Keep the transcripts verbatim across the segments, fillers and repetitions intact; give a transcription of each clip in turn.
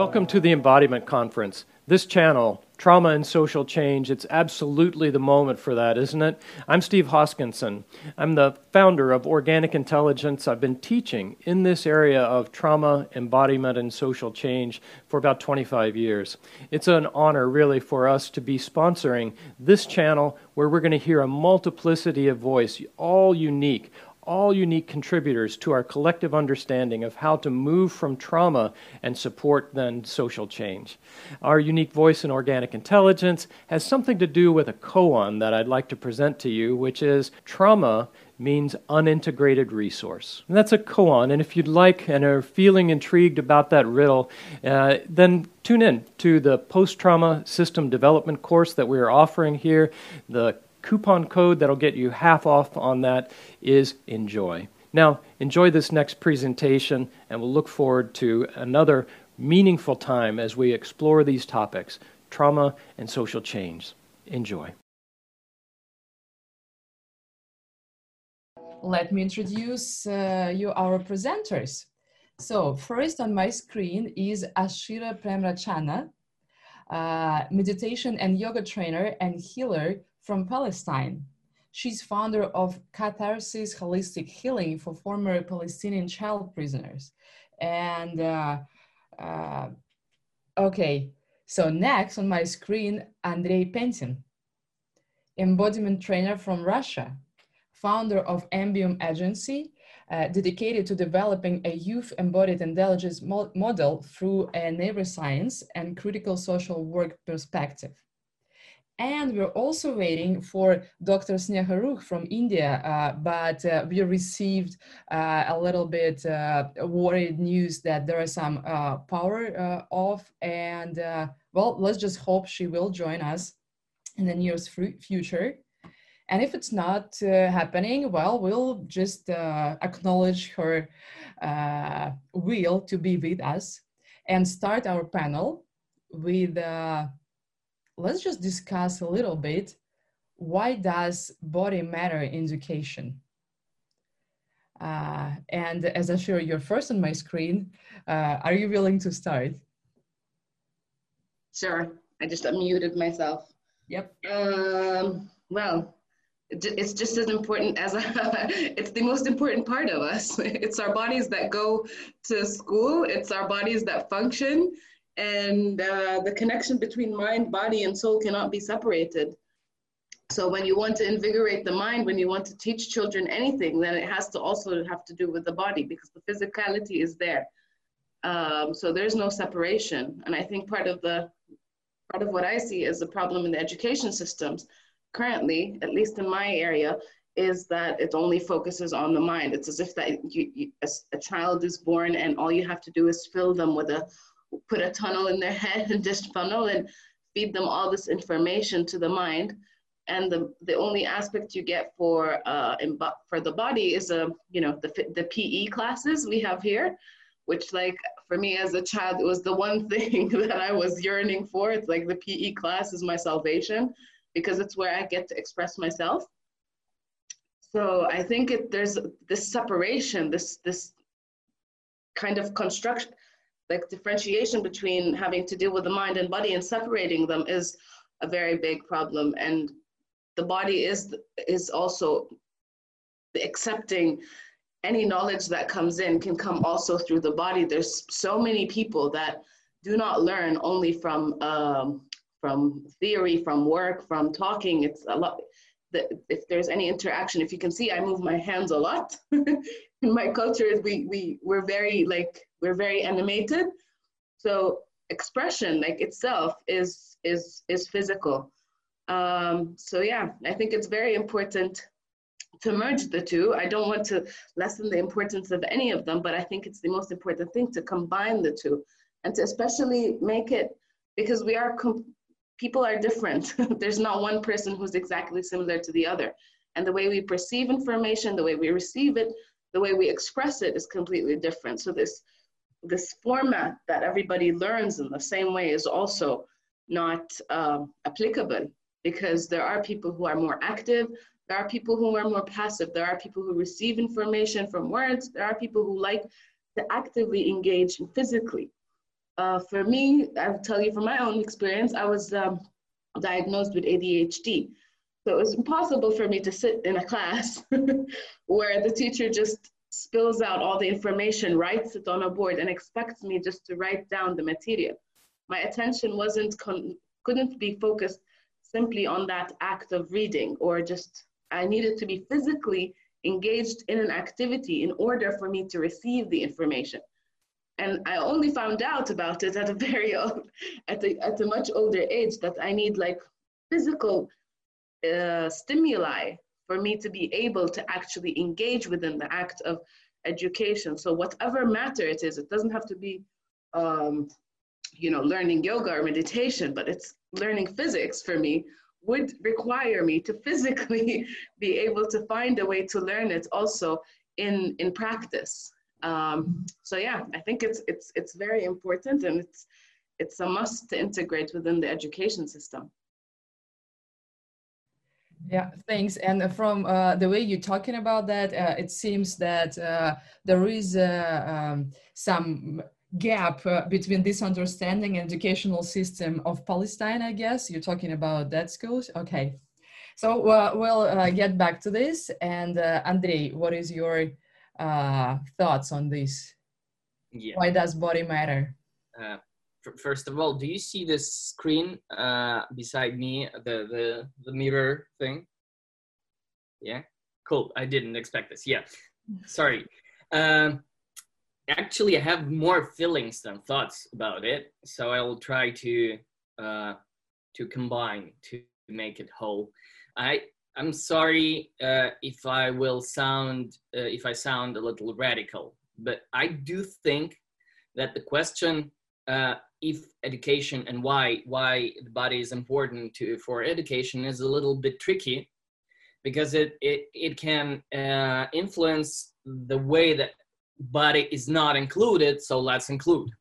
Welcome to the Embodiment Conference. This channel, Trauma and Social Change, it's absolutely the moment for that, isn't it? I'm Steve Hoskinson. I'm the founder of Organic Intelligence. I've been teaching in this area of trauma, embodiment, and social change for about twenty-five years. It's an honor, really, for us to be sponsoring this channel where we're going to hear a multiplicity of voice, all unique, all unique contributors to our collective understanding of how to move from trauma and support then social change. Our unique voice in Organic Intelligence has something to do with a koan that I'd like to present to you, which is trauma means unintegrated resource. And that's a koan, and if you'd like and are feeling intrigued about that riddle, uh, then tune in to the Post-Trauma System Development course that we're offering here. The coupon code that'll get you half off on that is ENJOY. Now, enjoy this next presentation, and we'll look forward to another meaningful time as we explore these topics, trauma and social change. Enjoy. Let me introduce uh, you our presenters. So first on my screen is Ashira Premrachana, uh, meditation and yoga trainer and healer from Palestine. She's founder of Catharsis Holistic Healing for former Palestinian child prisoners. And uh, uh, okay, so next on my screen, Andrei Pentin, embodiment trainer from Russia, founder of Ambium Agency, uh, dedicated to developing a youth embodied intelligence mo model through a neuroscience and critical social work perspective. And we're also waiting for Doctor Sneha Rukh from India, uh, but uh, we received uh, a little bit uh, worried news that there are some uh, power uh, off, and uh, well, let's just hope she will join us in the near future. And if it's not uh, happening, well, we'll just uh, acknowledge her uh, will to be with us and start our panel with uh, let's just discuss a little bit, why does body matter in education? Uh, and as I show you're first on my screen, uh, are you willing to start? Sure, I just unmuted myself. Yep. Um, well, it's just as important as, a, it's the most important part of us. It's our bodies that go to school, it's our bodies that function, and uh, the connection between mind, body, and soul cannot be separated. So when you want to invigorate the mind, when you want to teach children anything, then it has to also have to do with the body, because the physicality is there. Um, so there's no separation. And I think part of the part of what I see as a problem in the education systems currently, at least in my area, is that it only focuses on the mind. It's as if that you, you, a, a child is born and all you have to do is fill them with a put a tunnel in their head and just funnel and feed them all this information to the mind. And the, the only aspect you get for uh, in, for the body is, a, you know, the, the P E classes we have here, which like for me as a child, it was the one thing that I was yearning for. It's like the P E class is my salvation because it's where I get to express myself. So I think it, there's this separation, this, this kind of construction, like differentiation between having to deal with the mind and body and separating them is a very big problem. And the body is, is also accepting any knowledge that comes in can come also through the body. There's so many people that do not learn only from, um, from theory, from work, from talking. It's a lot, the, if there's any interaction, if you can see, I move my hands a lot. In my culture, we, we, we're very like, we're very animated. So expression like itself is, is, is physical. Um, so yeah, I think it's very important to merge the two. I don't want to lessen the importance of any of them, but I think it's the most important thing to combine the two and to especially make it, because we are, people are different. There's not one person who's exactly similar to the other. And the way we perceive information, the way we receive it, the way we express it is completely different. So this, this format that everybody learns in the same way is also not um, applicable, because there are people who are more active, there are people who are more passive, there are people who receive information from words, there are people who like to actively engage physically. Uh, for me, I'll tell you from my own experience, I was um, diagnosed with A D H D. So it was impossible for me to sit in a class where the teacher just spills out all the information, writes it on a board, and expects me just to write down the material. My attention wasn't, con- couldn't be focused simply on that act of reading, or just, I needed to be physically engaged in an activity in order for me to receive the information. And I only found out about it at a very old, at a, at a much older age, that I need like physical uh, stimuli for me to be able to actually engage within the act of education. So whatever matter it is, it doesn't have to be, um, you know, learning yoga or meditation, but it's learning physics for me would require me to physically be able to find a way to learn it also in, in practice. Um, so yeah, I think it's, it's, it's very important, and it's, it's a must to integrate within the education system. Yeah, thanks. And from uh, the way you're talking about that, uh, it seems that uh, there is uh, um, some gap uh, between this understanding and educational system of Palestine, I guess. You're talking about that schools? Okay. So uh, we'll uh, get back to this. And uh, Andrei, what is your uh, thoughts on this? Yeah. Why does body matter? Uh, First of all, do you see this screen uh, beside me, the, the, the mirror thing? Yeah, cool. I didn't expect this. Yeah, sorry. Um, actually, I have more feelings than thoughts about it, so I will try to uh, to combine to make it whole. I I'm sorry uh, if I will sound uh, if I sound a little radical, but I do think that the question. Uh, if education and why why the body is important to for education is a little bit tricky, because it it, it can uh, influence the way that body is not included, so let's include.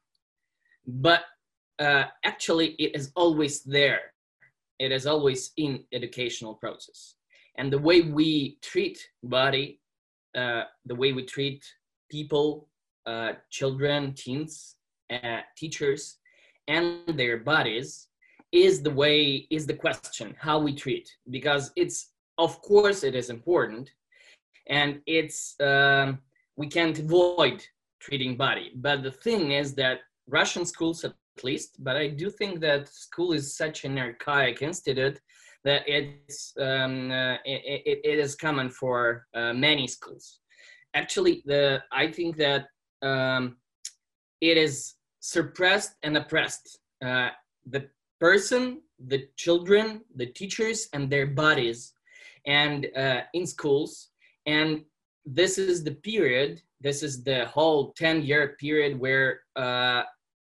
But uh, actually it is always there. It is always in educational process. And the way we treat body, uh, the way we treat people, uh, children, teens, Uh, teachers and their bodies is the way is the question how we treat, because it's of course it is important, and it's um, we can't avoid treating body. But the thing is that Russian schools, at least, but I do think that school is such an archaic institute that it's um, uh, it, it, it is common for uh, many schools. Actually, the I think that um, it is suppressed and oppressed. Uh, the person, the children, the teachers, and their bodies, and uh, in schools. And this is the period, this is the whole ten-year period where uh,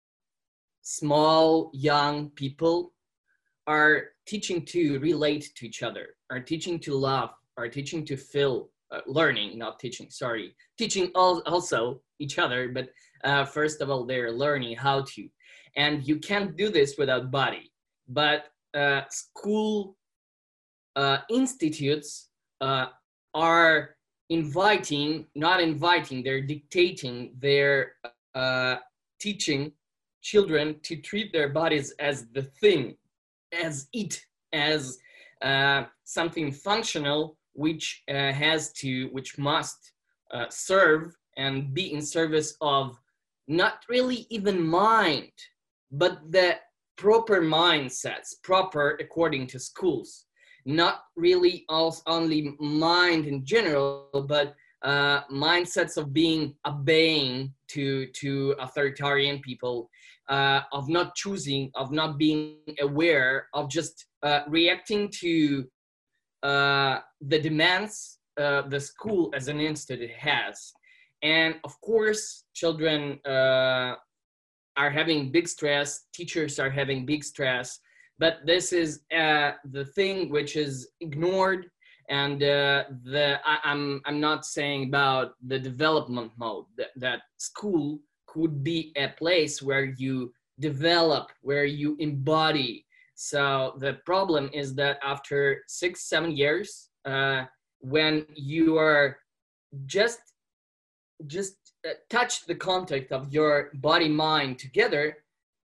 small, young people are teaching to relate to each other, are teaching to love, are teaching to feel, uh, learning, not teaching, sorry, teaching all, also each other, but Uh, first of all, they're learning how to. And you can't do this without body. But uh, school uh, institutes uh, are inviting, not inviting, they're dictating, they're uh, teaching children to treat their bodies as the thing, as it, as uh, something functional, which uh, has to, which must uh, serve and be in service of not really even mind, but the proper mindsets, proper according to schools. Not really also only mind in general, but uh, mindsets of being obeying to, to authoritarian people, uh, of not choosing, of not being aware, of just uh, reacting to uh, the demands uh, the school as an institute has. And of course, children uh, are having big stress, teachers are having big stress, but this is uh, the thing which is ignored. And uh, the I, I'm, I'm not saying about the development mode, that, that school could be a place where you develop, where you embody. So the problem is that after six, seven years, uh, when you are just just uh, touch the contact of your body mind together,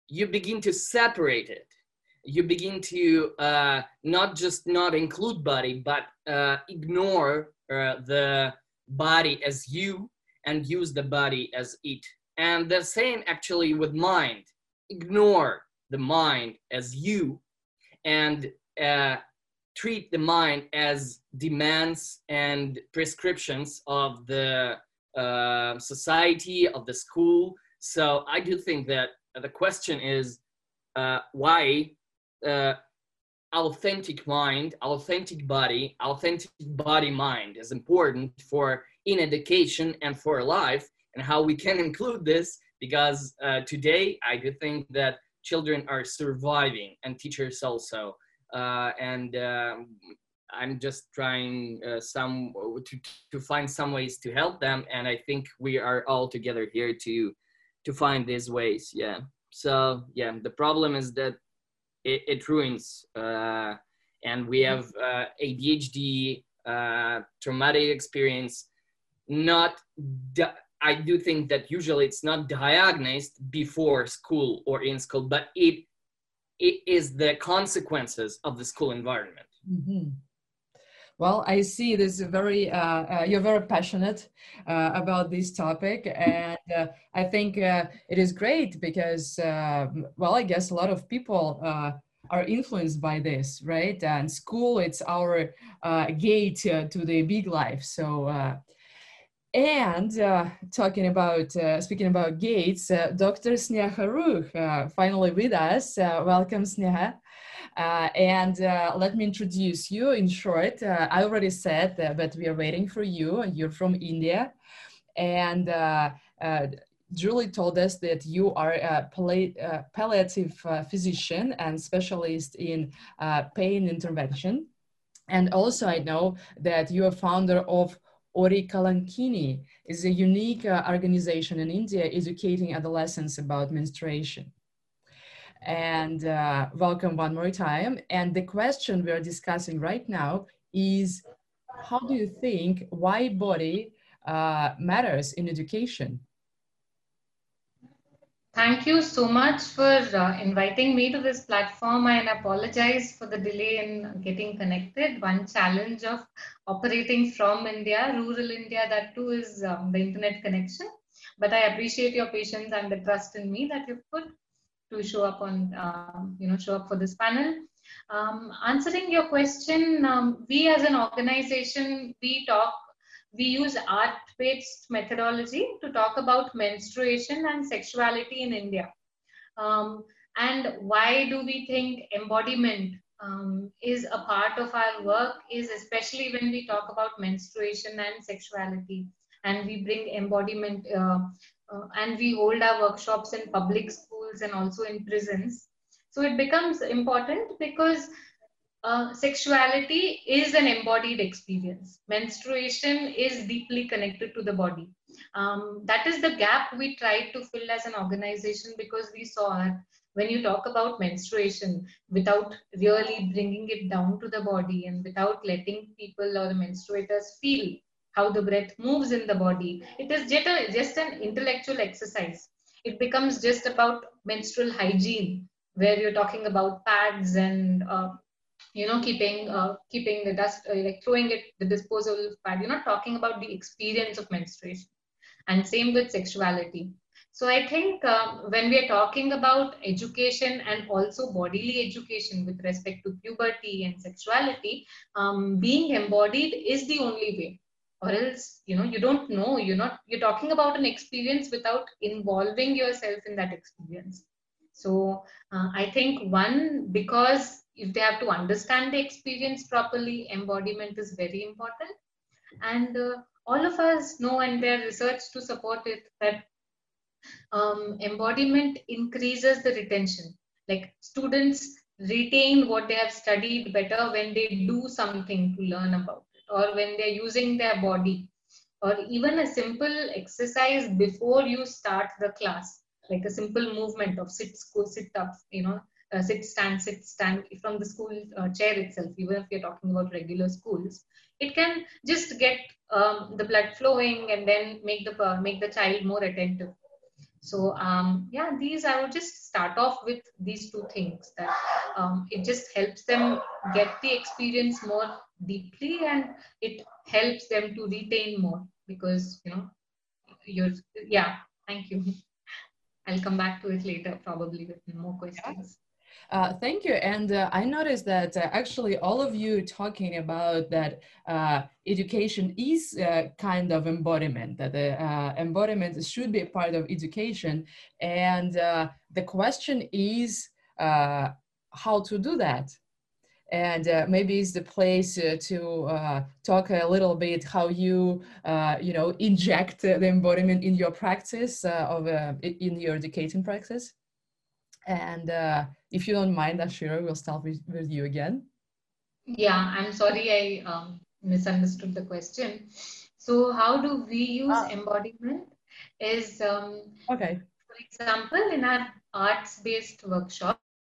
you begin to separate it. You begin to uh, not just not include body, but uh, ignore uh, the body as you and use the body as it. And the same actually with mind. Ignore the mind as you and uh, treat the mind as demands and prescriptions of the uh, society, of the school. So I do think that the question is uh, why uh, authentic mind, authentic body, authentic body mind is important for in education and for life, and how we can include this, because uh, today I do think that children are surviving and teachers also. Uh, and um, I'm just trying uh, some to, to find some ways to help them. And I think we are all together here to, to find these ways. Yeah. So yeah, the problem is that it, it ruins, uh, and we have uh, A D H D, uh, traumatic experience. Not, I do think that usually it's not diagnosed before school or in school, but it it is the consequences of the school environment. Mm-hmm. Well, I see this very, uh, uh, you're very passionate uh, about this topic. And uh, I think uh, it is great because, uh, well, I guess a lot of people uh, are influenced by this, right? And school, it's our uh, gate uh, to the big life. So, uh, and uh, talking about, uh, speaking about gates, uh, Doctor Sneha Ruch, uh, finally with us. Uh, welcome, Sneha. Uh, and uh, let me introduce you in short. Uh, I already said uh, that we are waiting for you. You're from India. And uh, uh, Julie told us that you are a palli uh, palliative uh, physician and specialist in uh, pain intervention. And also I know that you are founder of Ori Kalankini, is a unique uh, organization in India educating adolescents about menstruation. And uh, welcome one more time. And the question we are discussing right now is, how do you think why body uh, matters in education? Thank you so much for uh, inviting me to this platform, and apologize for the delay in getting connected. One challenge of operating from India, rural India, that too is um, the internet connection. But I appreciate your patience and the trust in me that you've put to show up on, um, you know, show up for this panel. Um, answering your question, um, we as an organization, we talk, we use art-based methodology to talk about menstruation and sexuality in India. Um, and why do we think embodiment um, is a part of our work is especially when we talk about menstruation and sexuality, and we bring embodiment uh, uh, and we hold our workshops in public schools and also in prisons. So it becomes important because uh, sexuality is an embodied experience. Menstruation is deeply connected to the body. Um, that is the gap we tried to fill as an organization, because we saw that when you talk about menstruation without really bringing it down to the body and without letting people or the menstruators feel how the breath moves in the body, it is just, a, just an intellectual exercise. It becomes just about menstrual hygiene, where you're talking about pads and uh, you know, keeping uh, keeping the dust, uh, like throwing it, the disposable pad. You're not talking about the experience of menstruation. And same with sexuality. So I think uh, when we are talking about education and also bodily education with respect to puberty and sexuality, um, being embodied is the only way. Or else, you know, you don't know, you're not, you're talking about an experience without involving yourself in that experience. So uh, I think one, because if they have to understand the experience properly, embodiment is very important. And uh, all of us know, and there's research to support it, that um, embodiment increases the retention. Like students retain what they have studied better when they do something to learn about it, or when they're using their body, or even a simple exercise before you start the class, like a simple movement of sit, sit ups, you know, uh, sit, stand, sit, stand from the school uh, chair itself, even if you're talking about regular schools, it can just get um, the blood flowing and then make the, uh, make the child more attentive. So um, yeah, these I would just start off with these two things, that um, it just helps them get the experience more deeply, and it helps them to retain more, because you know you're yeah. Thank you. I'll come back to it later, probably with more questions. Uh, thank you. And uh, I noticed that uh, actually all of you talking about that uh, education is uh, kind of embodiment, that the uh, embodiment should be a part of education. And uh, the question is uh, how to do that. And uh, maybe it's the place uh, to uh, talk a little bit how you, uh, you know, inject the embodiment in your practice uh, of uh, in your educating practice. And uh, if you don't mind, Ashira, we'll start with, with you again. Yeah, I'm sorry, I um, misunderstood the question. So how do we use ah. embodiment? Is um, okay. For example, in our arts-based workshop.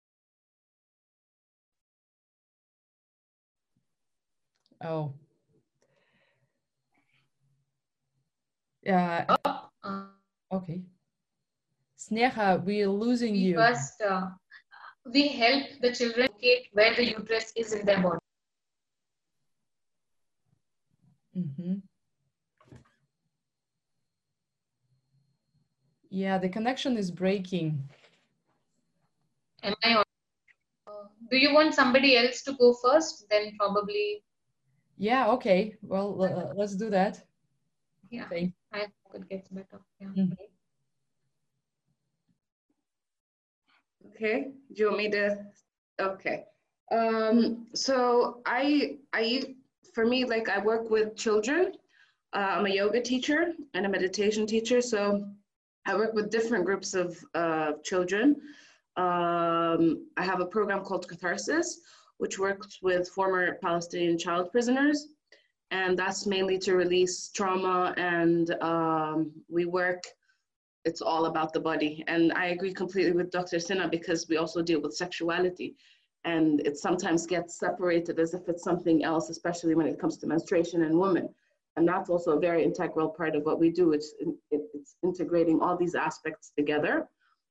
Oh. Yeah. Uh, okay. Sneha, we're losing we you. First, uh, we help the children locate where the uterus is in their body. Mm-hmm. Yeah, the connection is breaking. Am I on? Uh, do you want somebody else to go first? Then probably. Yeah, okay. Well, uh, let's do that. Yeah, Thanks. I hope it gets better. Yeah. Mm-hmm. Okay, do you want me to? Okay. Um, so I, I, for me, like I work with children. Uh, I'm a yoga teacher and a meditation teacher. So I work with different groups of uh, children. Um, I have a program called Catharsis, which works with former Palestinian child prisoners. And that's mainly to release trauma, and um, we work, it's all about the body. And I agree completely with Doctor Sinha, because we also deal with sexuality, and it sometimes gets separated as if it's something else, especially when it comes to menstruation and women. And that's also a very integral part of what we do. It's, it's integrating all these aspects together.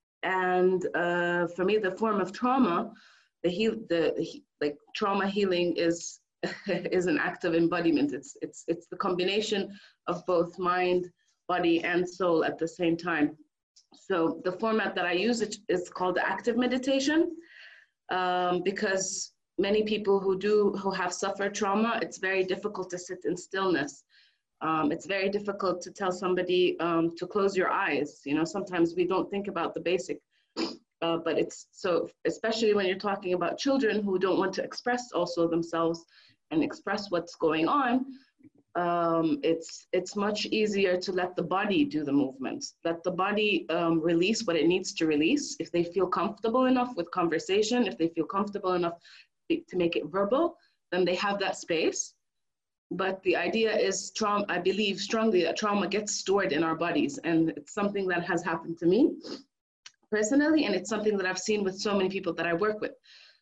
And uh, for me, the form of trauma, the, heal, the, the like trauma healing is is an act of embodiment. It's, it's, it's the combination of both mind, body, and soul at the same time. So the format that I use it is called active meditation, um, because many people who do, who have suffered trauma, it's very difficult to sit in stillness. Um, it's very difficult to tell somebody um, to close your eyes. You know, sometimes we don't think about the basic, uh, but it's so, especially when you're talking about children who don't want to express also themselves and express what's going on, um, it's, it's much easier to let the body do the movements, let the body um, release what it needs to release. If they feel comfortable enough with conversation, if they feel comfortable enough to make it verbal, then they have that space. But the idea is, trauma, I believe strongly that trauma gets stored in our bodies, and it's something that has happened to me personally, and it's something that I've seen with so many people that I work with.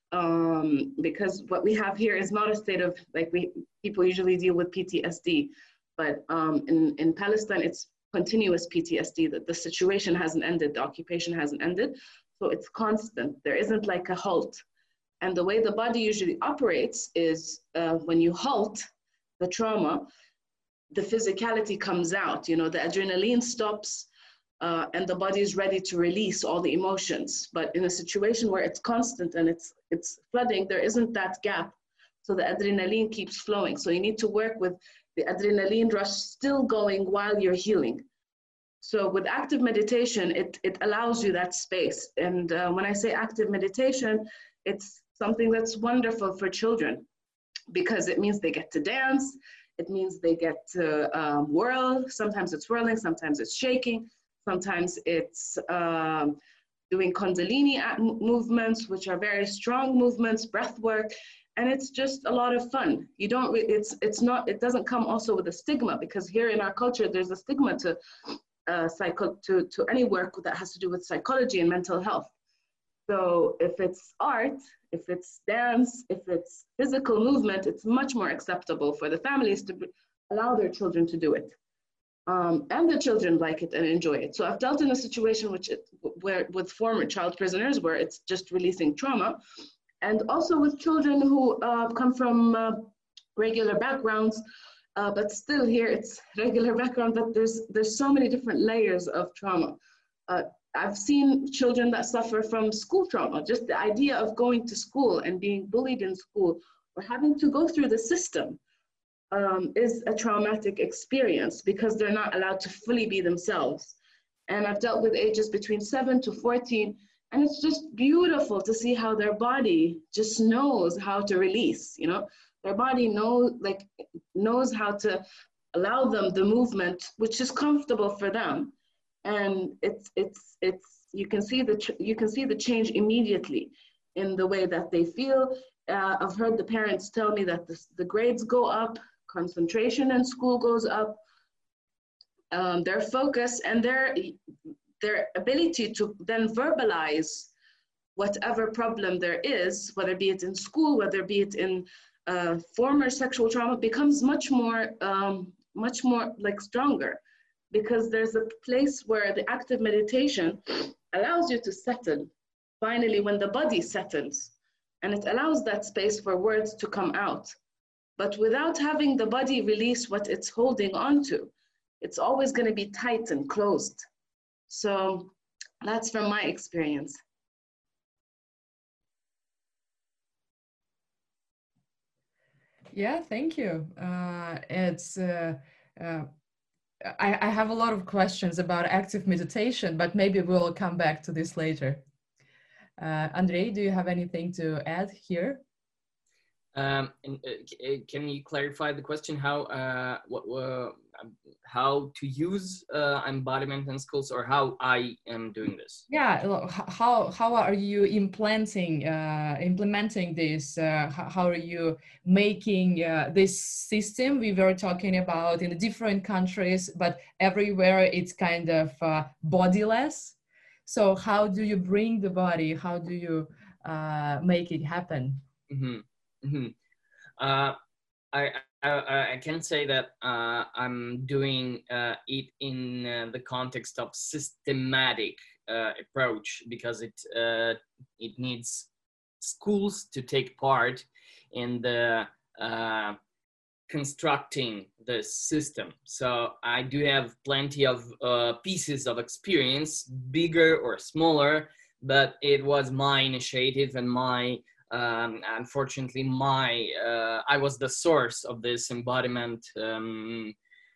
Um, because what we have here is not a state of, like we, people usually deal with P T S D, but um, in, in Palestine, it's continuous P T S D, that the situation hasn't ended, the occupation hasn't ended, so it's constant. There isn't like a halt. And the way the body usually operates is uh, when you halt the trauma, the physicality comes out, you know, the adrenaline stops, Uh, and the body is ready to release all the emotions. But in a situation where it's constant and it's, it's flooding, there isn't that gap. So the adrenaline keeps flowing. So you need to work with the adrenaline rush still going while you're healing. So with active meditation, it, it allows you that space. And uh, when I say active meditation, it's something that's wonderful for children, because it means they get to dance. It means they get to um, whirl. Sometimes it's whirling, sometimes it's shaking. Sometimes it's um, doing Kundalini movements, which are very strong movements, breath work, and it's just a lot of fun. You don't, it's, it's not, it doesn't come also with a stigma, because here in our culture, there's a stigma to, uh, psycho, to, to any work that has to do with psychology and mental health. So if it's art, if it's dance, if it's physical movement, it's much more acceptable for the families to allow their children to do it. Um, and the children like it and enjoy it. So I've dealt in a situation which it, where with former child prisoners where it's just releasing trauma, and also with children who uh, come from uh, regular backgrounds, uh, but still here it's regular background, but there's there's so many different layers of trauma. Uh, I've seen children that suffer from school trauma, just the idea of going to school and being bullied in school or having to go through the system. Um, is a traumatic experience because they're not allowed to fully be themselves. And I've dealt with ages between seven to fourteen, and it's just beautiful to see how their body just knows how to release, you know? Their body knows, like, knows how to allow them the movement, which is comfortable for them. And it's, it's, it's, you can see the, you can see the change immediately in the way that they feel. Uh, I've heard the parents tell me that the, the grades go up, concentration in school goes up, um, their focus and their, their ability to then verbalize whatever problem there is, whether be it in school, whether be it in uh, former sexual trauma, becomes much more, um, much more like stronger, because there's a place where the active meditation allows you to settle, finally, when the body settles, and it allows that space for words to come out. But without having the body release what it's holding on to, it's always going to be tight and closed. So that's from my experience. Yeah, thank you. Uh, it's, uh, uh, I, I have a lot of questions about active meditation, but maybe we'll come back to this later. Uh, Andrei, do you have anything to add here? Um, and, uh, can you clarify the question? How uh, what uh, how to use uh, embodiment in schools, or how I am doing this? Yeah, how how are you implementing uh, implementing this? Uh, how are you making uh, this system we were talking about in the different countries, but everywhere it's kind of uh, bodiless. So how do you bring the body? How do you uh, make it happen? Mm-hmm. Mm-hmm. Uh, I, I, I can say that uh, I'm doing uh, it in uh, the context of systematic uh, approach, because it uh, it needs schools to take part in the uh, constructing the system. So I do have plenty of uh, pieces of experience, bigger or smaller, but it was my initiative and my Um, unfortunately, my uh, I was the source of this embodiment um,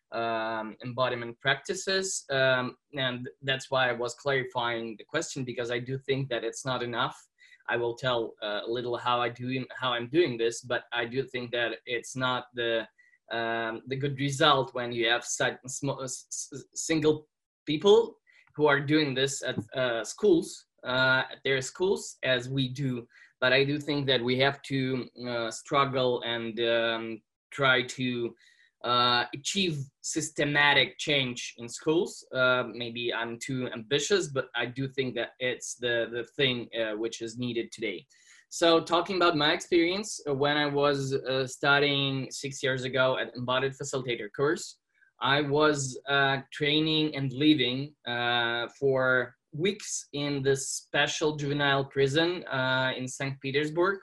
um, embodiment practices, um, and that's why I was clarifying the question, because I do think that it's not enough. I will tell uh, a little how I do how I'm doing this, but I do think that it's not the um, the good result when you have such small, single people who are doing this at uh, schools, uh, at their schools, as we do. But I do think that we have to uh, struggle and um, try to uh, achieve systematic change in schools. Uh, maybe I'm too ambitious, but I do think that it's the, the thing uh, which is needed today. So talking about my experience, uh, when I was uh, studying six years ago at Embodied Facilitator course, I was uh, training and living uh, for weeks in this special juvenile prison uh, in Saint Petersburg,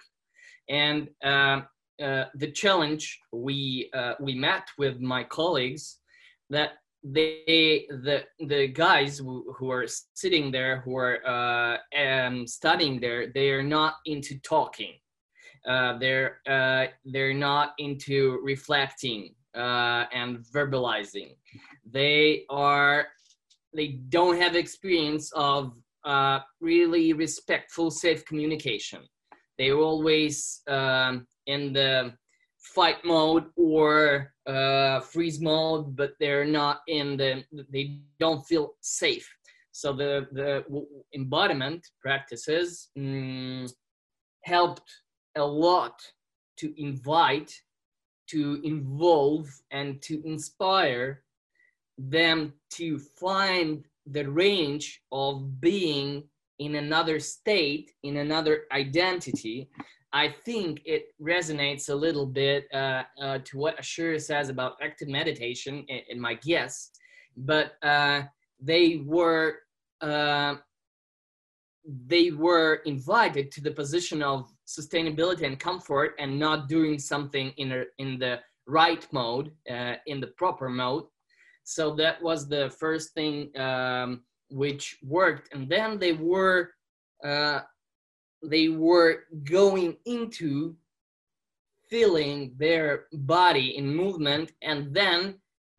and uh, uh, the challenge we uh, we met with my colleagues, that they the the guys who, who are sitting there, who are uh, um, studying there, they are not into talking, uh, they're uh, they're not into reflecting uh, and verbalizing. They are They don't have experience of uh, really respectful, safe communication. They're always um, in the fight mode or uh, freeze mode, but they're not in the, they don't feel safe. So the, the embodiment practices mm, helped a lot to invite, to involve, and to inspire them to find the range of being in another state, in another identity. I think it resonates a little bit uh, uh, to what Ashira says about active meditation, in, in my guess, but uh, they were uh, they were invited to the position of sustainability and comfort and not doing something in a, in the right mode, uh, in the proper mode. So that was the first thing um, which worked, and then they were uh, they were going into feeling their body in movement and then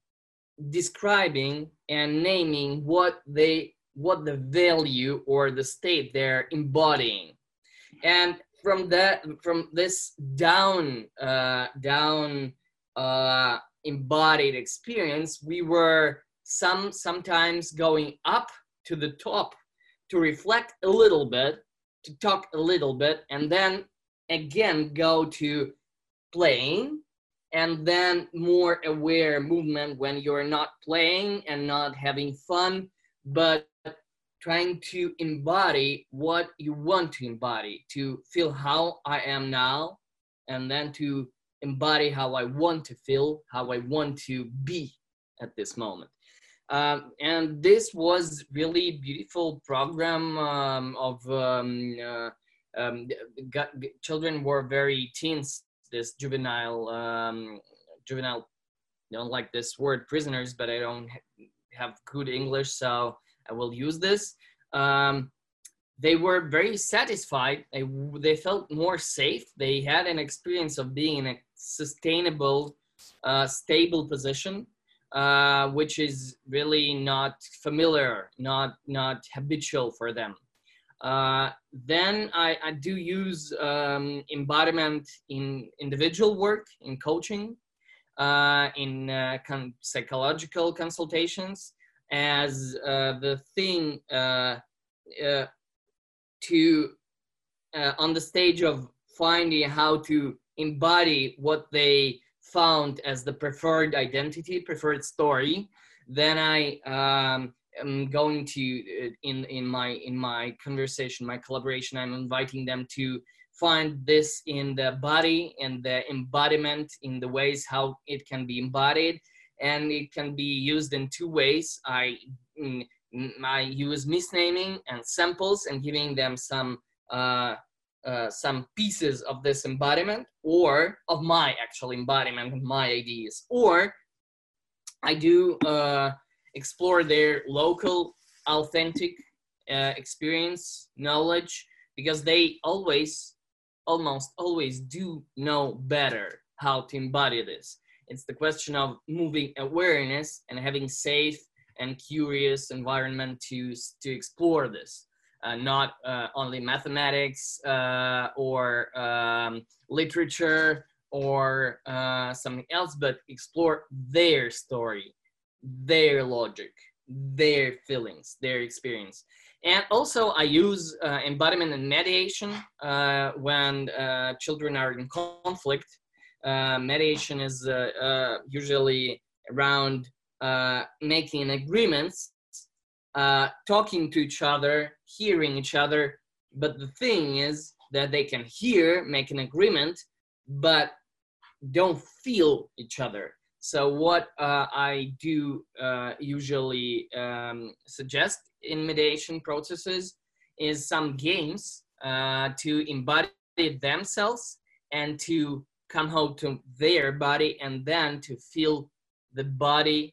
describing and naming what they what the value or the state they're embodying. And from that from this down uh, down uh, embodied experience, we were some sometimes going up to the top to reflect a little bit, to talk a little bit, and then again go to playing, and then more aware movement when you're not playing and not having fun, but trying to embody what you want to embody, to feel how I am now, and then to embody how I want to feel, how I want to be at this moment. Um, and this was really beautiful program um, of um, uh, um, got, children were very teens, this juvenile, um, juvenile, I don't like this word prisoners, but I don't ha have good English, so I will use this. Um, they were very satisfied. They, they felt more safe. They had an experience of being in a sustainable, uh, stable position, uh, which is really not familiar, not, not habitual for them. Uh, then I, I do use um, embodiment in individual work, in coaching, uh, in uh, con psychological consultations, as uh, the thing uh, uh, to, uh, on the stage of finding how to embody what they found as the preferred identity, preferred story. Then I um, am going to, in, in, my, in my conversation, my collaboration, I'm inviting them to find this in the body and the embodiment, in the ways how it can be embodied. And it can be used in two ways. I, I use misnaming and samples and giving them some uh, uh, some pieces of this embodiment, or of my actual embodiment of my ideas. Or I do uh, explore their local, authentic uh, experience, knowledge, because they always, almost always do know better how to embody this. It's the question of moving awareness and having safe and curious environment to, to explore this. Uh, not uh, only mathematics uh, or um, literature or uh, something else, but explore their story, their logic, their feelings, their experience. And also I use uh, embodiment and mediation uh, when uh, children are in conflict. Uh, mediation is uh, uh, usually around uh, making agreements, uh, talking to each other, hearing each other. But the thing is that they can hear, make an agreement, but don't feel each other. So what uh, I do uh, usually um, suggest in mediation processes is some games uh, to embody themselves and to come home to their body, and then to feel the body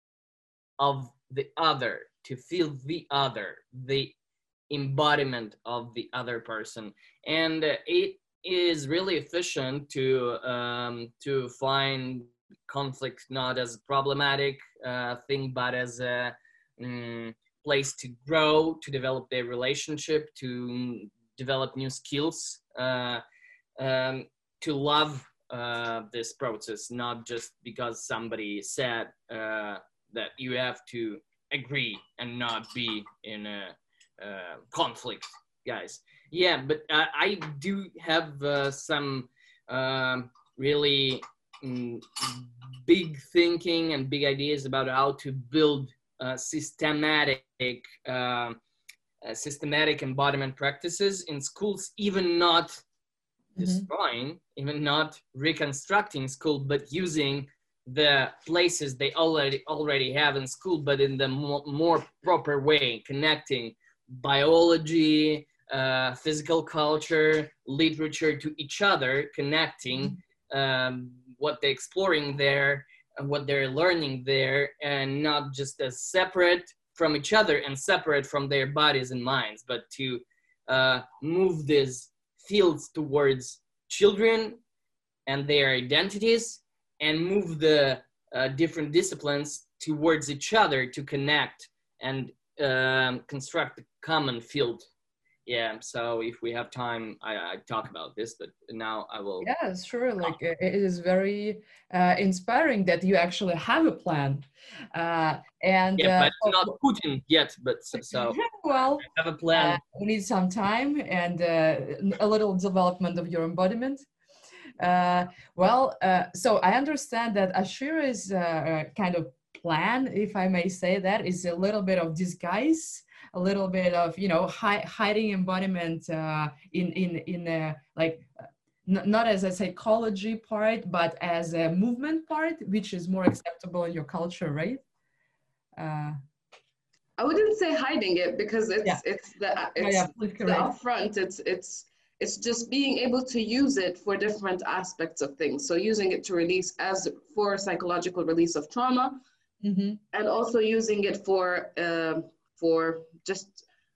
of the other, to feel the other, the embodiment of the other person. And uh, it is really efficient to, um, to find conflict not as a problematic uh, thing, but as a um, place to grow, to develop their relationship, to develop new skills, uh, um, to love uh, this process, not just because somebody said uh, that you have to agree and not be in a uh, conflict, guys. Yeah, but uh, I do have uh, some um, really mm, big thinking and big ideas about how to build uh, systematic uh, uh, systematic embodiment practices in schools, even not destroying, even not reconstructing school, but using the places they already already have in school, but in the mo more proper way, connecting biology, uh, physical culture, literature to each other, connecting um, what they're exploring there and what they're learning there, and not just as separate from each other and separate from their bodies and minds, but to uh, move these fields towards children and their identities, and move the uh, different disciplines towards each other to connect and um, construct a common field. Yeah, so if we have time, I, I talk about this, but now I will. Yeah, sure. Like it is very uh, inspiring that you actually have a plan. Uh, and yeah, but uh, not Putin yet, but so, so well, I have a plan. Uh, we need some time and uh, a little development of your embodiment. Uh, well, uh, so I understand that Ashira's uh, kind of plan, if I may say that, is a little bit of disguise, a little bit of, you know, hi hiding embodiment uh, in in in a, like not as a psychology part, but as a movement part, which is more acceptable in your culture, right? Uh, I wouldn't say hiding it, because it's yeah. it's the it's yeah, yeah, the upfront. It's it's it's just being able to use it for different aspects of things. So using it to release as for psychological release of trauma, mm-hmm. and also using it for uh, for just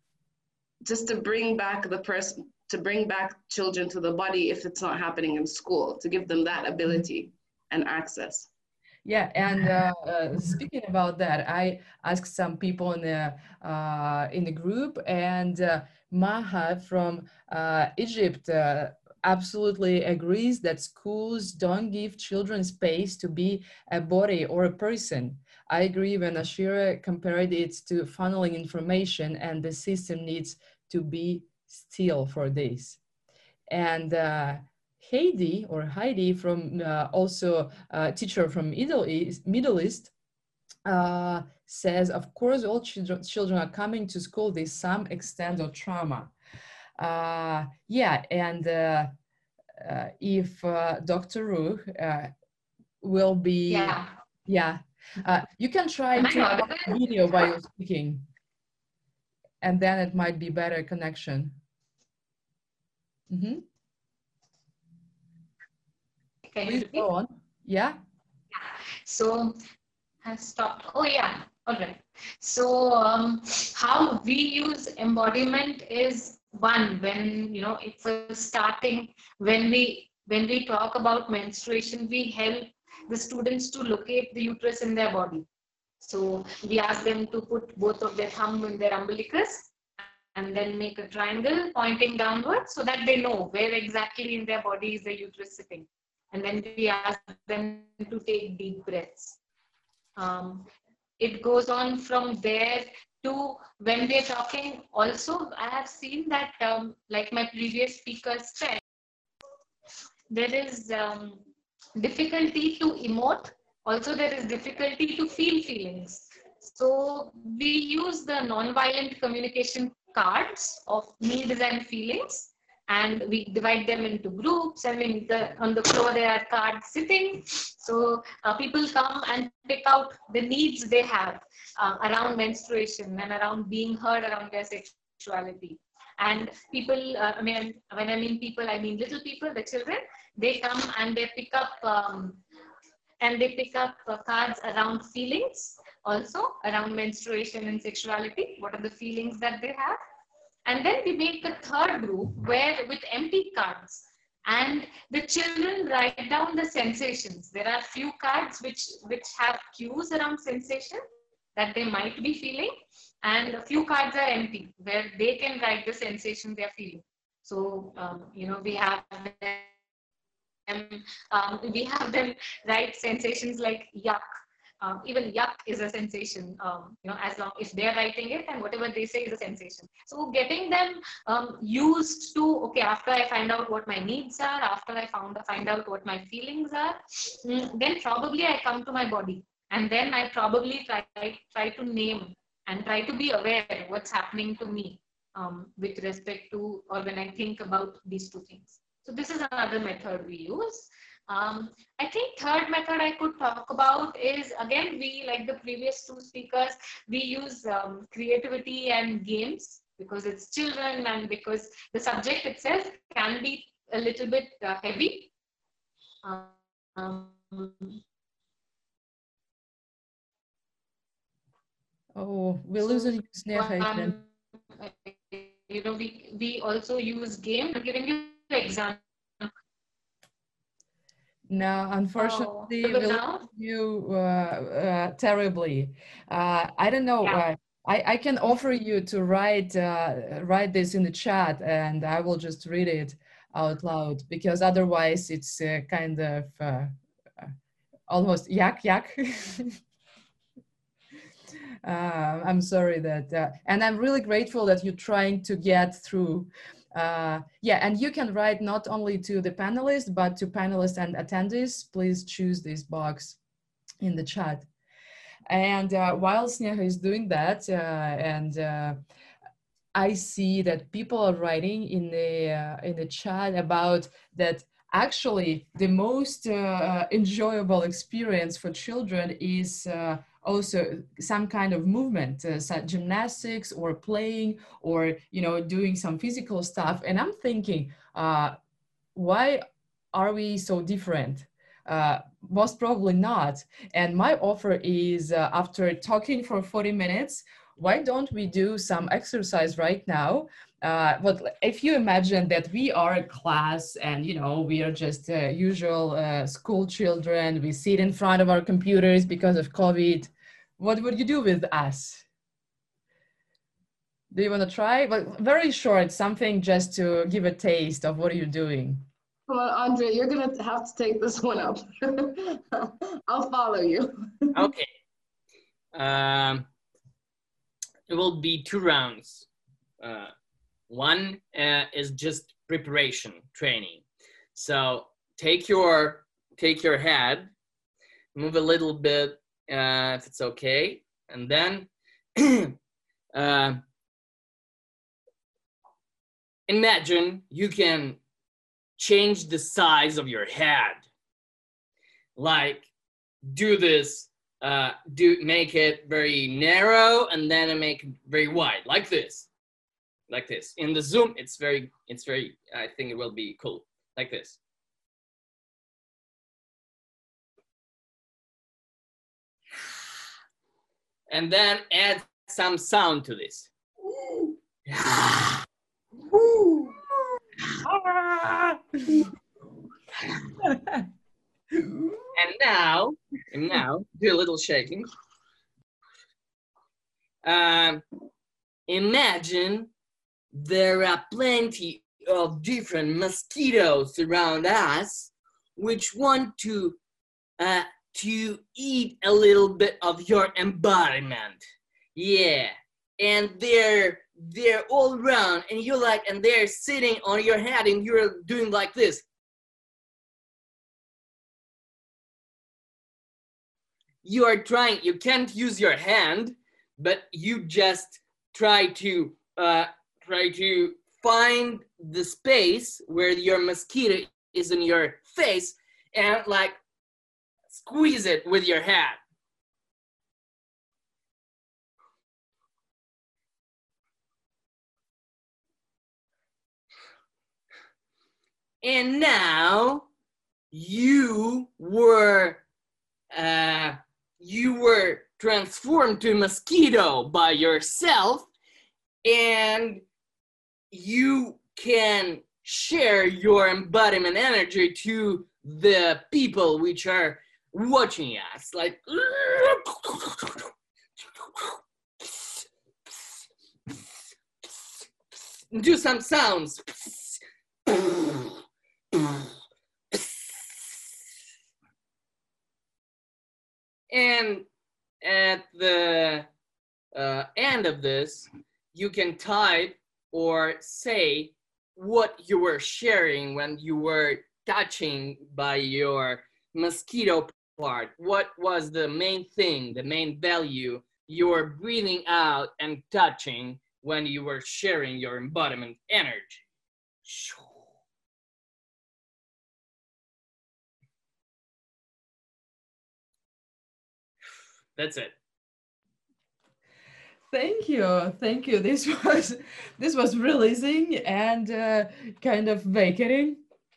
just to bring back the person, to bring back children to the body if it's not happening in school, to give them that ability mm-hmm. and access. Yeah, and uh, uh, speaking about that, I asked some people in the uh, in the group, and uh, Maha from uh, Egypt uh, absolutely agrees that schools don't give children space to be a body or a person. I agree when Ashira compared it to funneling information, and the system needs to be still for this. And uh, Heidi or Heidi from uh, also a teacher from Middle East, Middle East uh, says, of course, all children, children are coming to school with some extent of trauma. Uh, yeah, and uh, uh, if uh, Doctor Ruh uh, will be, yeah, yeah. Uh, you can try to have a video while you're speaking, and then it might be better connection. Mm-hmm. Can Please you go on. Yeah. So has stopped. Oh yeah. All right. So um, how we use embodiment is one, when you know it's a starting, when we when we talk about menstruation, we help the students to locate the uterus in their body. So we ask them to put both of their thumb in their umbilicus and then make a triangle pointing downwards so that they know where exactly in their body is the uterus sitting. And then we ask them to take deep breaths. Um, it goes on from there to when we're talking. Also, I have seen that, um, like my previous speaker said, there is um, difficulty to emote. Also, there is difficulty to feel feelings. So we use the nonviolent communication cards of needs and feelings, and we divide them into groups. I mean, the, on the floor there are cards sitting. So uh, people come and pick out the needs they have uh, around menstruation and around being heard around their sexuality. And people, uh, I mean, when I mean people, I mean little people, the children, they come and they pick up um, and they pick up uh, cards around feelings, also around menstruation and sexuality. What are the feelings that they have? And then we make a third group where with empty cards, and the children write down the sensations. There are few cards which, which have cues around sensation that they might be feeling, and a few cards are empty where they can write the sensation they're feeling. So, um, you know, we have them, um, we have them write sensations like yuck. Um, even yuck is a sensation, um, you know, as long if they're writing it, and whatever they say is a sensation. So getting them um, used to, okay, after I find out what my needs are, after I found find out what my feelings are, then probably I come to my body, and then I probably try try to name and try to be aware of what's happening to me um, with respect to, or when I think about these two things. So this is another method we use. Um, I think third method I could talk about is, again, we, like the previous two speakers, we use um, creativity and games because it's children and because the subject itself can be a little bit uh, heavy. Um, Oh, we're so losing you, Sneha, again. um, you know, we, we also use game. I'm giving you example. No, unfortunately, Oh, we lost now? you uh, uh, terribly. Uh, I don't know. Yeah. Uh, I, I can offer you to write uh, write this in the chat, and I will just read it out loud because otherwise it's uh, kind of uh, uh, almost yak yak. uh, I'm sorry that, uh, and I'm really grateful that you're trying to get through. Uh, yeah, and you can write not only to the panelists, but to panelists and attendees. Please choose this box in the chat. And uh, while Sneha is doing that, uh, and uh, I see that people are writing in the uh, in the chat about that. Actually, the most uh, enjoyable experience for children is uh, also some kind of movement, uh, such gymnastics or playing or you know doing some physical stuff. And I'm thinking, uh, why are we so different? Uh, most probably not. And my offer is uh, after talking for forty minutes, why don't we do some exercise right now? Uh, but if you imagine that we are a class and, you know, we are just uh, usual uh, school children, we sit in front of our computers because of COVID, what would you do with us? Do you want to try? But very short, something just to give a taste of what you're doing. Come on, Andre, you're going to have to take this one up. I'll follow you. Okay. Um, it will be two rounds. Uh, one uh, is just preparation training. So take your take your head, move a little bit uh, if it's okay, and then uh, imagine you can change the size of your head. Like do this, uh, do make it very narrow and then make it very wide, like this, like this. In the Zoom, it's very, it's very, I think it will be cool, like this. And then add some sound to this. And now, and now, do a little shaking. Um, imagine there are plenty of different mosquitoes around us which want to uh, to eat a little bit of your embodiment. Yeah, and they're they're all around, and you're like, and they're sitting on your head, and you're doing like this. You are trying, you can't use your hand, but you just try to uh, try to find the space where your mosquito is in your face and like squeeze it with your hand. And now you were uh, you were transformed to a mosquito by yourself, and you can share your embodiment energy to the people which are watching us, like do some sounds. And at the uh, end of this, you can type or say what you were sharing when you were touching by your mosquito part. What was the main thing, the main value you were breathing out and touching when you were sharing your embodiment energy? That's it. Thank you, thank you. This was this was releasing and uh, kind of vacating.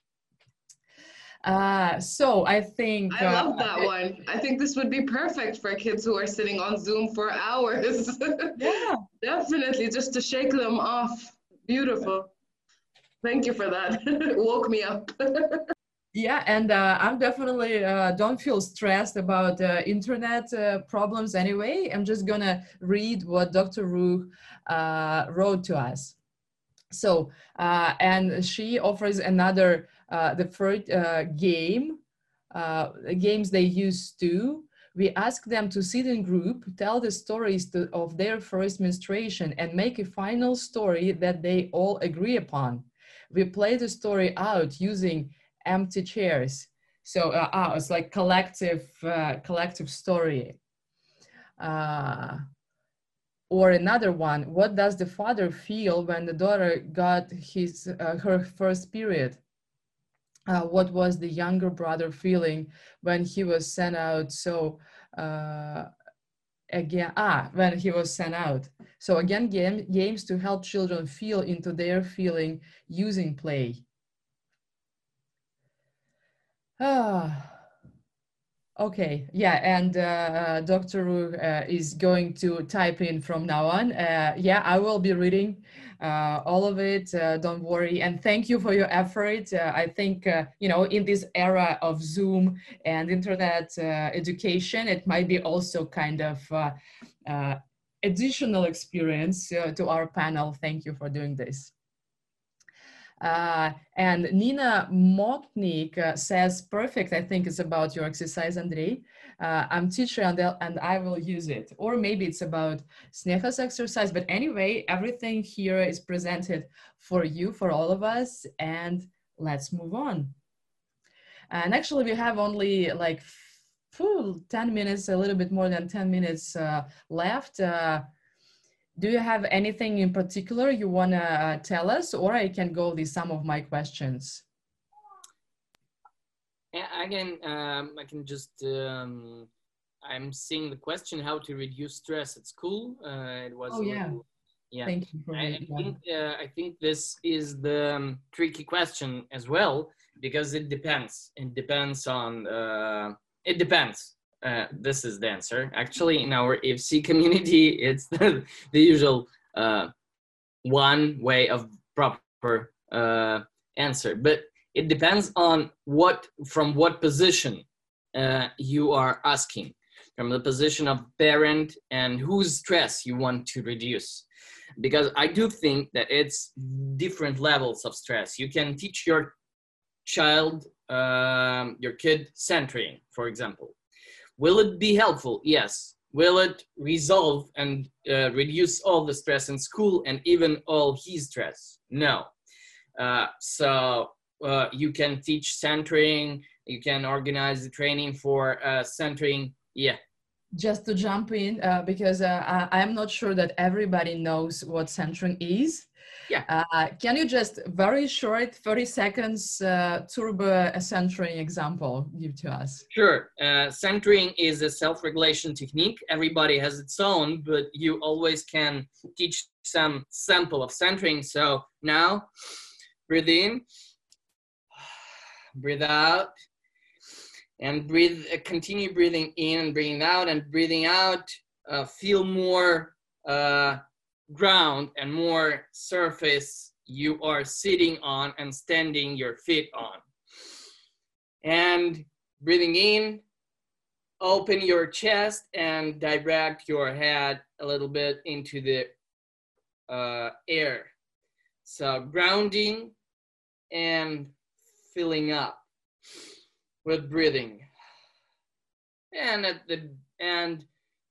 Uh, so I think I uh, love that one. I think this would be perfect for kids who are sitting on Zoom for hours. yeah. Definitely, just to shake them off. Beautiful. Thank you for that. It woke me up. Yeah, and uh, I'm definitely uh, don't feel stressed about uh, internet uh, problems anyway. I'm just gonna read what Doctor Ru uh, wrote to us. So, uh, and she offers another, uh, the first uh, game, uh, games they used to. We ask them to sit in group, tell the stories to, of their first menstruation, and make a final story that they all agree upon. We play the story out using empty chairs. So uh, ah, it's like collective, uh, collective story. Uh, or another one, what does the father feel when the daughter got his uh, her first period? Uh, what was the younger brother feeling when he was sent out? So uh, again, ah, when he was sent out. So again, game, games to help children feel into their feeling using play. Ah. Okay, yeah, and uh, Doctor Ru uh, is going to type in from now on. Uh, yeah, I will be reading uh, all of it. Uh, don't worry, and thank you for your effort. Uh, I think uh, you know, in this era of Zoom and internet uh, education, it might be also kind of uh, uh, additional experience uh, to our panel. Thank you for doing this. Uh, and Nina Motnik uh, says, perfect, I think it's about your exercise, Andrei. Uh, I'm teacher and, and I will use it. Or maybe it's about Sneha's exercise, but anyway, everything here is presented for you, for all of us, and let's move on. And actually we have only like full ten minutes, a little bit more than ten minutes uh, left. Uh, Do you have anything in particular you want to uh, tell us, or I can go with some of my questions? Yeah, again, um, I can just, um, I'm seeing the question, how to reduce stress at school. Uh, it was, oh, yeah. Little, yeah. Thank you for I, I, yeah. think, uh, I think this is the um, tricky question as well, because it depends. It depends on, uh, it depends. Uh, this is the answer. Actually, in our I F C community, it's the, the usual uh, one way of proper uh, answer. But it depends on what, from what position uh, you are asking. From the position of parent and whose stress you want to reduce. Because I do think that it's different levels of stress. You can teach your child, um, your kid centering, for example. Will it be helpful? Yes. Will it resolve and uh, reduce all the stress in school and even all his stress? No. Uh, so uh, you can teach centering, you can organize the training for uh, centering. Yeah. Just to jump in, uh, because uh, I, I'm not sure that everybody knows what centering is. Yeah. Uh, can you just very short, thirty seconds, uh, turbo centering example give to us? Sure. Uh, centering is a self-regulation technique. Everybody has its own, but you always can teach some sample of centering. So now, breathe in, breathe out, and breathe. Uh, continue breathing in and breathing out, and breathing out. Uh, feel more uh, ground and more surface you are sitting on and standing your feet on. And breathing in, open your chest and direct your head a little bit into the uh, air. So grounding and filling up with breathing. And at the end,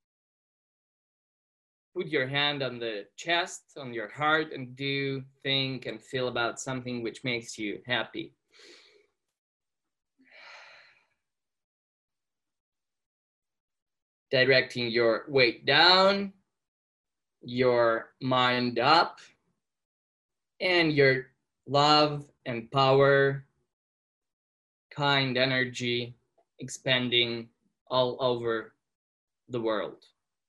put your hand on the chest, on your heart, and do think and feel about something which makes you happy. Directing your weight down, your mind up, and your love and power, kind energy expanding all over the world.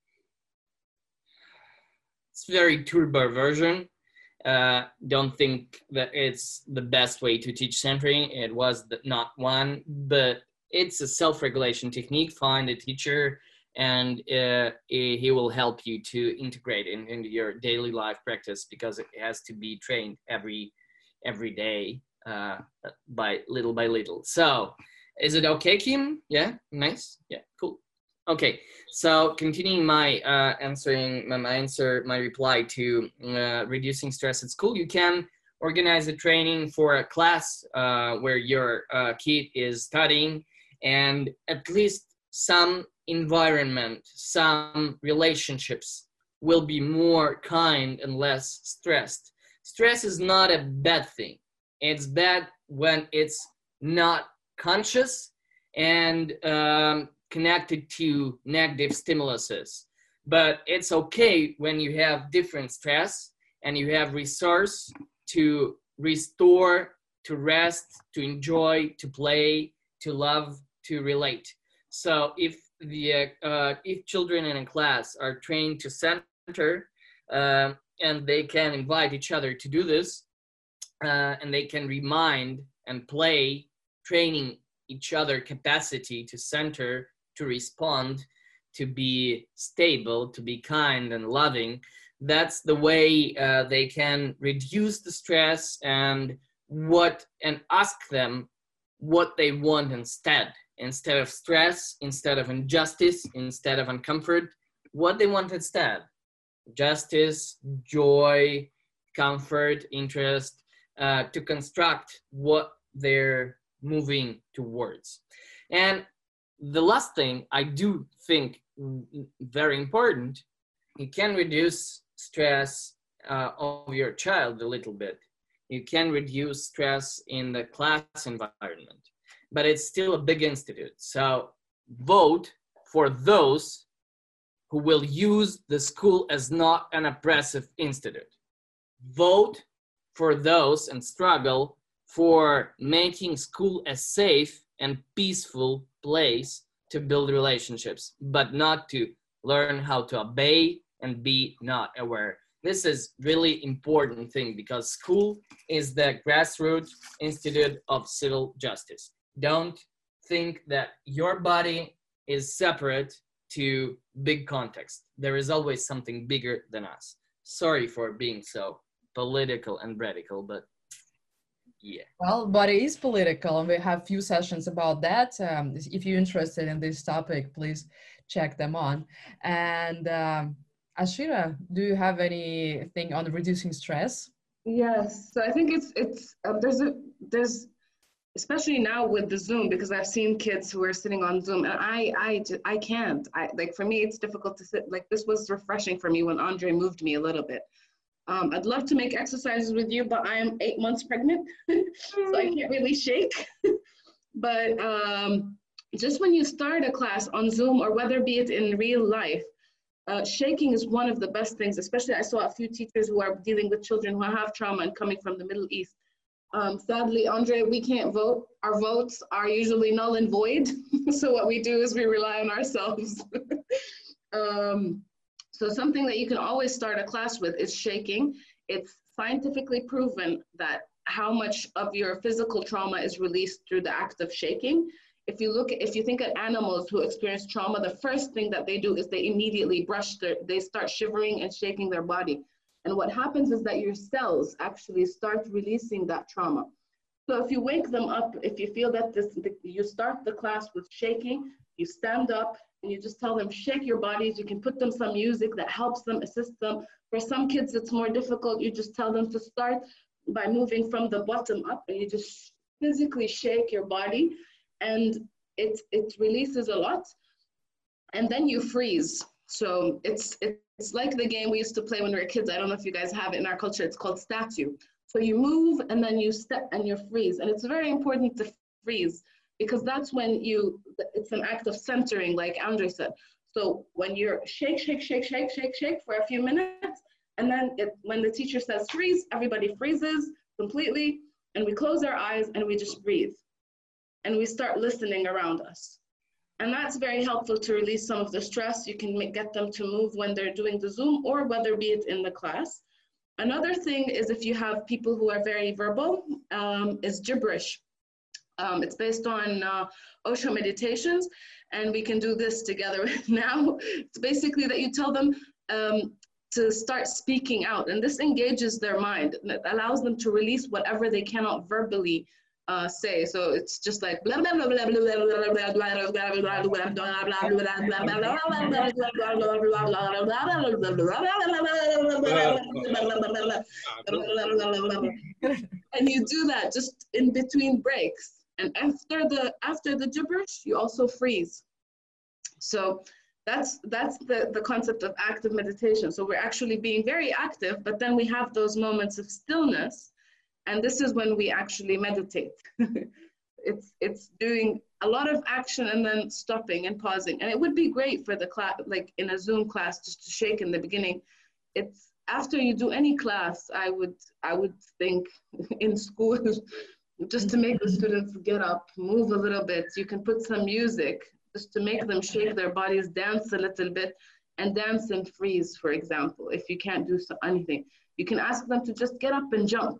It's very turbo version. Uh, don't think that it's the best way to teach centering. It was the, not one, but it's a self-regulation technique. Find a teacher and uh, he will help you to integrate it into your daily life practice, because it has to be trained every every day uh, by little by little. So is it okay, Kim? Yeah, nice. Yeah, cool. Okay, so continuing my uh, answering, my, my answer, my reply to uh, reducing stress at school, you can organize a training for a class uh, where your uh, kid is studying, and at least some environment, some relationships will be more kind and less stressed. Stress is not a bad thing. It's bad when it's not conscious and um, connected to negative stimuluses. But it's okay when you have different stress and you have resource to restore, to rest, to enjoy, to play, to love, to relate. So if the uh, if children in a class are trained to center uh, and they can invite each other to do this, uh, and they can remind and play, training each other capacity to center, to respond, to be stable, to be kind and loving, that's the way uh, they can reduce the stress and what and ask them what they want instead. Instead of stress, instead of injustice, instead of uncomfort, what they want instead. Justice, joy, comfort, interest, uh, to construct what they're moving towards. And the last thing I do think very important, you can reduce stress uh, of your child a little bit. You can reduce stress in the class environment, but it's still a big institute. So vote for those who will use the school as not an oppressive institute. Vote for those and struggle for making school a safe and peaceful place to build relationships, but not to learn how to obey and be not aware. This is really important thing, because school is the grassroots institute of civil justice. Don't think that your body is separate to big context. There is always something bigger than us. Sorry for being so political and radical, but yeah. Well, body is political, and we have few sessions about that. Um, if you're interested in this topic, please check them on. And um, Ashira, do you have anything on reducing stress? Yes, so I think it's it's um, there's a there's especially now with the Zoom, because I've seen kids who are sitting on Zoom, and I I I can't. I like for me it's difficult to sit. Like this was refreshing for me when Andre moved me a little bit. Um, I'd love to make exercises with you, but I am eight months pregnant, so I can't really shake. But um, just when you start a class on Zoom, or whether be it in real life, uh, shaking is one of the best things. Especially, I saw a few teachers who are dealing with children who have trauma and coming from the Middle East. Um, sadly, Andre, we can't vote. Our votes are usually null and void. So what we do is we rely on ourselves. um, So something that you can always start a class with is shaking. It's scientifically proven that how much of your physical trauma is released through the act of shaking. If you look, if you think at animals who experience trauma, the first thing that they do is they immediately brush their, they start shivering and shaking their body. And what happens is that your cells actually start releasing that trauma. So if you wake them up, if you feel that this, you start the class with shaking, you stand up, and you just tell them, shake your bodies. You can put them some music that helps them, assist them. For some kids, it's more difficult. You just tell them to start by moving from the bottom up, and you just physically shake your body, and it, it releases a lot. And then you freeze. So it's, it's like the game we used to play when we were kids. I don't know if you guys have it in our culture. It's called statue. So you move, and then you step, and you freeze. And it's very important to freeze, because that's when you, it's an act of centering, like Andre said. So when you're shake, shake, shake, shake, shake, shake for a few minutes, and then it, when the teacher says freeze, everybody freezes completely, and we close our eyes and we just breathe. And we start listening around us. And that's very helpful to release some of the stress. You can make, get them to move when they're doing the Zoom or whether be it in the class. Another thing is if you have people who are very verbal, um, is gibberish. Um, it's based on uh, Osho meditations, and we can do this together now. It's basically that you tell them um, to start speaking out, and this engages their mind. It allows them to release whatever they cannot verbally uh, say. So it's just like blah blah blah blah blah blah blah, and you do that just in between breaks. And after the after the gibberish, you also freeze. So that's that's the, the concept of active meditation. So we're actually being very active, but then we have those moments of stillness, and this is when we actually meditate. it's it's doing a lot of action and then stopping and pausing. And it would be great for the class, like in a Zoom class, just to shake in the beginning. It's after you do any class, I would I would think in school, just to make the students get up, move a little bit. You can put some music just to make them shake their bodies, dance a little bit, and dance and freeze, for example. If you can't do so, anything, you can ask them to just get up and jump.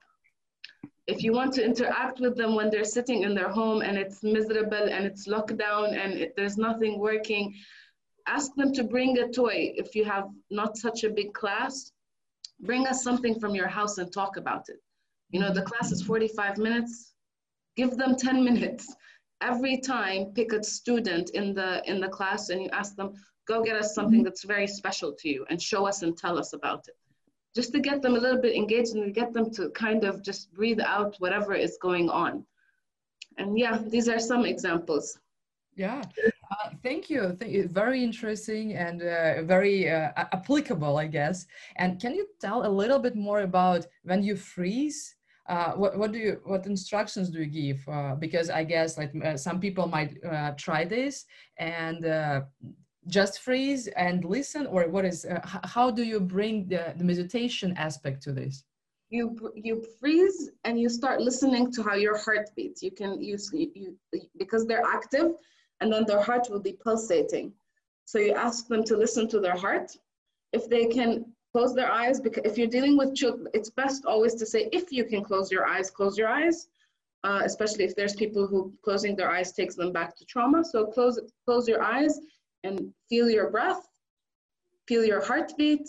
If you want to interact with them when they're sitting in their home and it's miserable and it's locked down and it, there's nothing working, ask them to bring a toy. If you have not such a big class, bring us something from your house and talk about it. You know, the class is forty-five minutes. Give them ten minutes. Every time, pick a student in the in the class and you ask them, go get us something that's very special to you and show us and tell us about it. Just to get them a little bit engaged and get them to kind of just breathe out whatever is going on. And yeah, these are some examples. Yeah, uh, thank you. Thank you. Very interesting and uh, very uh, applicable, I guess. And can you tell a little bit more about when you freeze? Uh, what, what do you, what instructions do you give? Uh, because I guess like uh, some people might uh, try this and uh, just freeze and listen, or what is, uh, how do you bring the, the meditation aspect to this? You, you freeze and you start listening to how your heart beats. You can use, you, because they're active and then their heart will be pulsating. So you ask them to listen to their heart. If they can close their eyes, because if you're dealing with children, it's best always to say, if you can close your eyes, close your eyes, uh, especially if there's people who closing their eyes takes them back to trauma. So close, close your eyes and feel your breath, feel your heartbeat.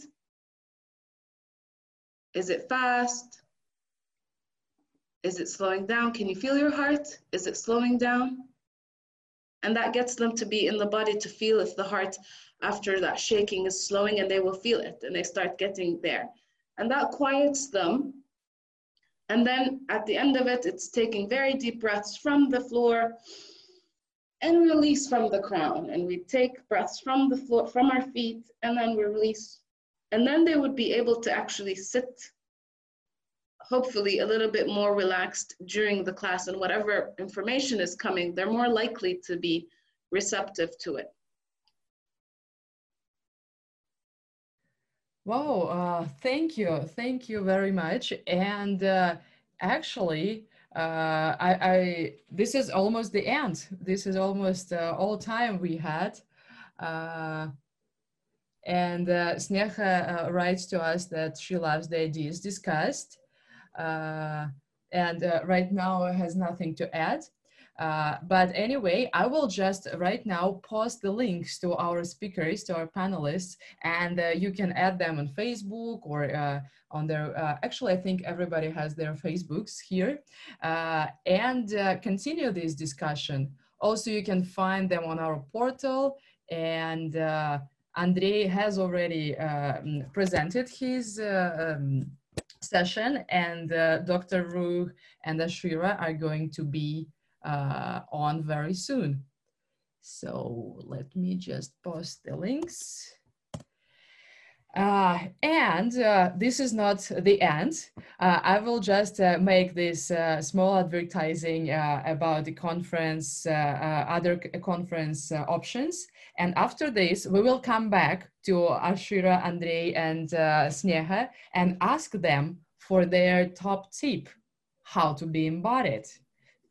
Is it fast? Is it slowing down? Can you feel your heart? Is it slowing down? And that gets them to be in the body to feel if the heart after that shaking is slowing, and they will feel it and they start getting there. And that quiets them. And then at the end of it, it's taking very deep breaths from the floor and release from the crown. And we take breaths from the floor, from our feet, and then we release. And then they would be able to actually sit, hopefully a little bit more relaxed during the class, and whatever information is coming, they're more likely to be receptive to it. Wow, uh, thank you. Thank you very much. And uh, actually, uh, I, I this is almost the end. This is almost uh, all time we had. Uh, and uh, Sneha uh, writes to us that she loves the ideas discussed. Uh, and uh, right now has nothing to add. Uh, but anyway, I will just right now post the links to our speakers, to our panelists, and uh, you can add them on Facebook or uh, on their, uh, actually I think everybody has their Facebooks here, uh, and uh, continue this discussion. Also, you can find them on our portal, and uh, Andrei has already uh, presented his uh, um, session, and uh, Doctor Ruh and Ashira are going to be uh, on very soon. So let me just post the links. Uh, and uh, this is not the end. Uh, I will just uh, make this uh, small advertising uh, about the conference, uh, uh, other conference uh, options. And after this, we will come back to Ashira, Andrei, and uh, Sneha and ask them for their top tip, how to be embodied.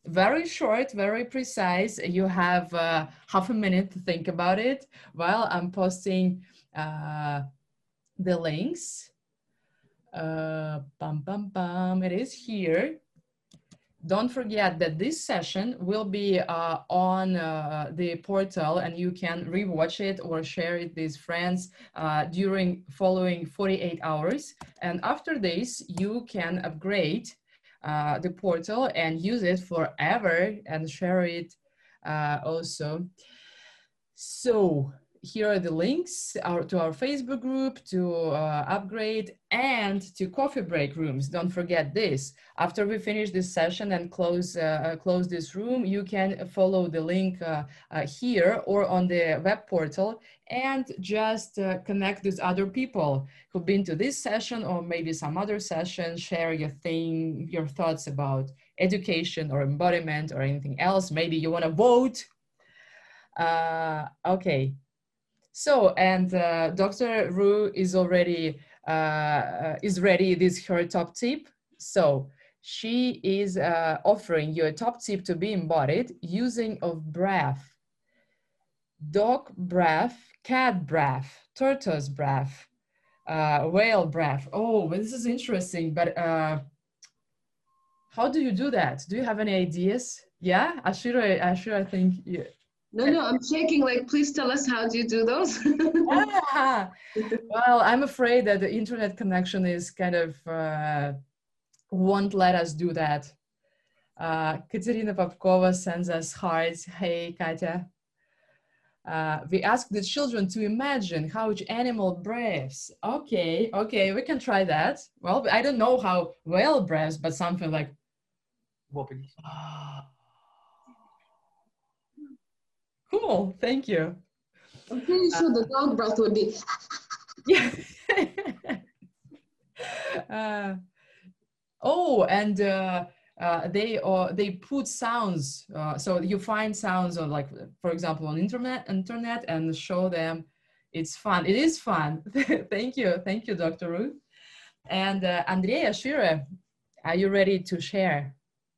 very short, very precise. You have uh, half a minute to think about it while I'm posting uh, the links. Uh, bum, bum, bum. It is here. Don't forget that this session will be uh, on uh, the portal, and you can rewatch it or share it with friends uh, during following forty-eight hours. And after this, you can upgrade uh, the portal and use it forever and share it uh, also. So here are the links our, to our Facebook group, to uh, upgrade, and to coffee break rooms. Don't forget this. After we finish this session and close, uh, close this room, you can follow the link uh, uh, here or on the web portal and just uh, connect with other people who've been to this session or maybe some other session, share your thing, your thoughts about education or embodiment or anything else. Maybe you want to vote. Uh, okay. So, and uh, Doctor Ru is already, uh, is ready, this is her top tip. So she is uh, offering you a top tip to be embodied using of breath. Dog breath, cat breath, tortoise breath, uh, whale breath. Oh, this is interesting, but uh, how do you do that? Do you have any ideas? Yeah, Ashira, Ashira, I think you, No, no, I'm shaking, like, please tell us, how do you do those? ah, well, I'm afraid that the internet connection is kind of, uh, won't let us do that. Uh, Katerina Popkova sends us hearts. Hey, Katya. Uh, we ask the children to imagine how each animal breathes. Okay, okay, we can try that. Well, I don't know how whale breathes, but something like, cool, thank you. I'm pretty sure uh, the dog breath would be. Yeah. uh, oh, and uh, uh, they uh, they put sounds. Uh, so you find sounds on, like, for example, on internet, internet, and show them. It's fun. It is fun. Thank you, thank you, Doctor Ruth. And uh, Andrea Shire, are you ready to share?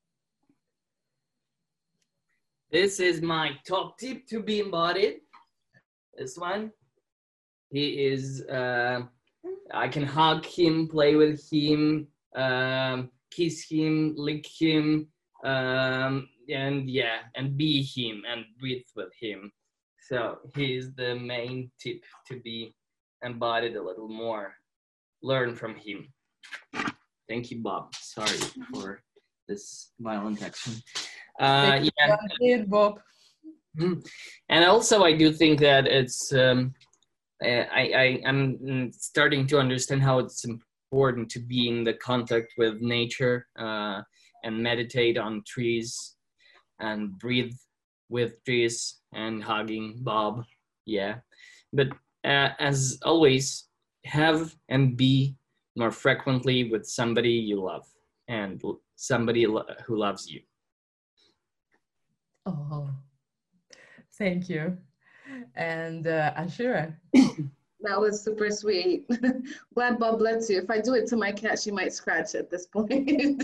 This is my top tip to be embodied. This one. He is, uh, I can hug him, play with him, um, kiss him, lick him, um, and yeah, and be him and breathe with him. So he's the main tip to be embodied a little more. Learn from him. Thank you, Bob. Sorry for this violent action. Uh, yeah. Bob. And also, I do think that it's, um, I, I, I'm starting to understand how it's important to be in the contact with nature uh, and meditate on trees and breathe with trees and hugging Bob. Yeah. But uh, as always, have and be more frequently with somebody you love and somebody lo- who loves you. Oh, thank you. And uh, Ashira. That was super sweet. Glad Bob lets you. If I do it to my cat, she might scratch at this point.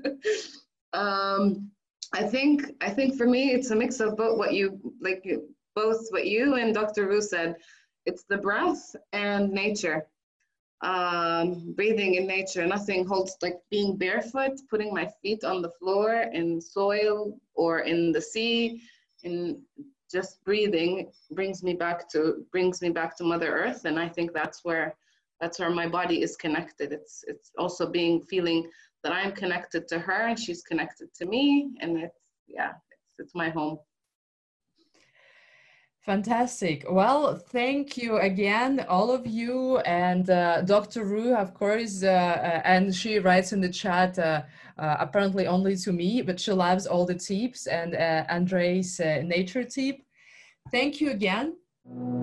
um, I think I think for me, it's a mix of both what you like, both what you and Doctor Ru said. It's the breath and nature. Um, breathing in nature. Nothing holds, like being barefoot, putting my feet on the floor in soil or in the sea, and just breathing brings me back to brings me back to Mother Earth. And I think that's where that's where my body is connected. It's it's also being feeling that I'm connected to her and she's connected to me, and it's yeah, it's it's my home. Fantastic. Well, thank you again, all of you, and uh, Doctor Ru, of course, uh, uh, and she writes in the chat, uh, uh, apparently only to me, but she loves all the tips, and uh, Andre's uh, nature tip. Thank you again.